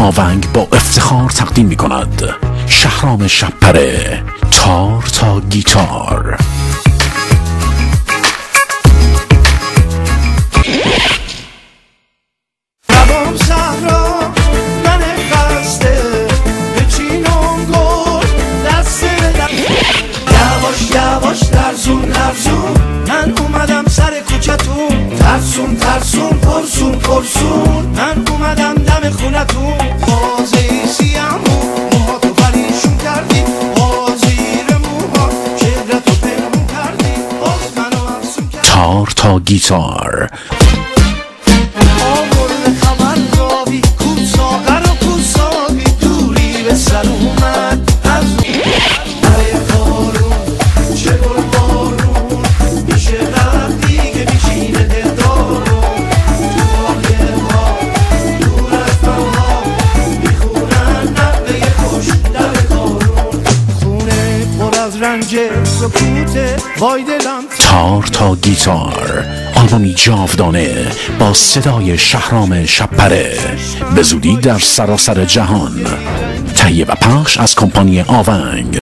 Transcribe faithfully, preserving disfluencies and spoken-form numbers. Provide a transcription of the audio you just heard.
آونگ با افتخار تقدیم می کند شهرام شب‌پره، تار تا گیتار. ترسون ترسون من اومدم سر کوچتون، ترسون ترسون پرسون پرسون من اومدم دم خونتون. بازه سیامون موها تو پریشون کردی، بازیر موها چهرتو پنهون کردی، باز منو افسون کردی. تار تا گیتار. آورد خبر راوی کو ساغر و کو ساقی، دوری به سر اومد از تار تا گیتار، آلبومی جاودانه با صدای شهرام شب‌پره، به زودی در سراسر جهان. تهیه و پخش از کمپانی آونگ.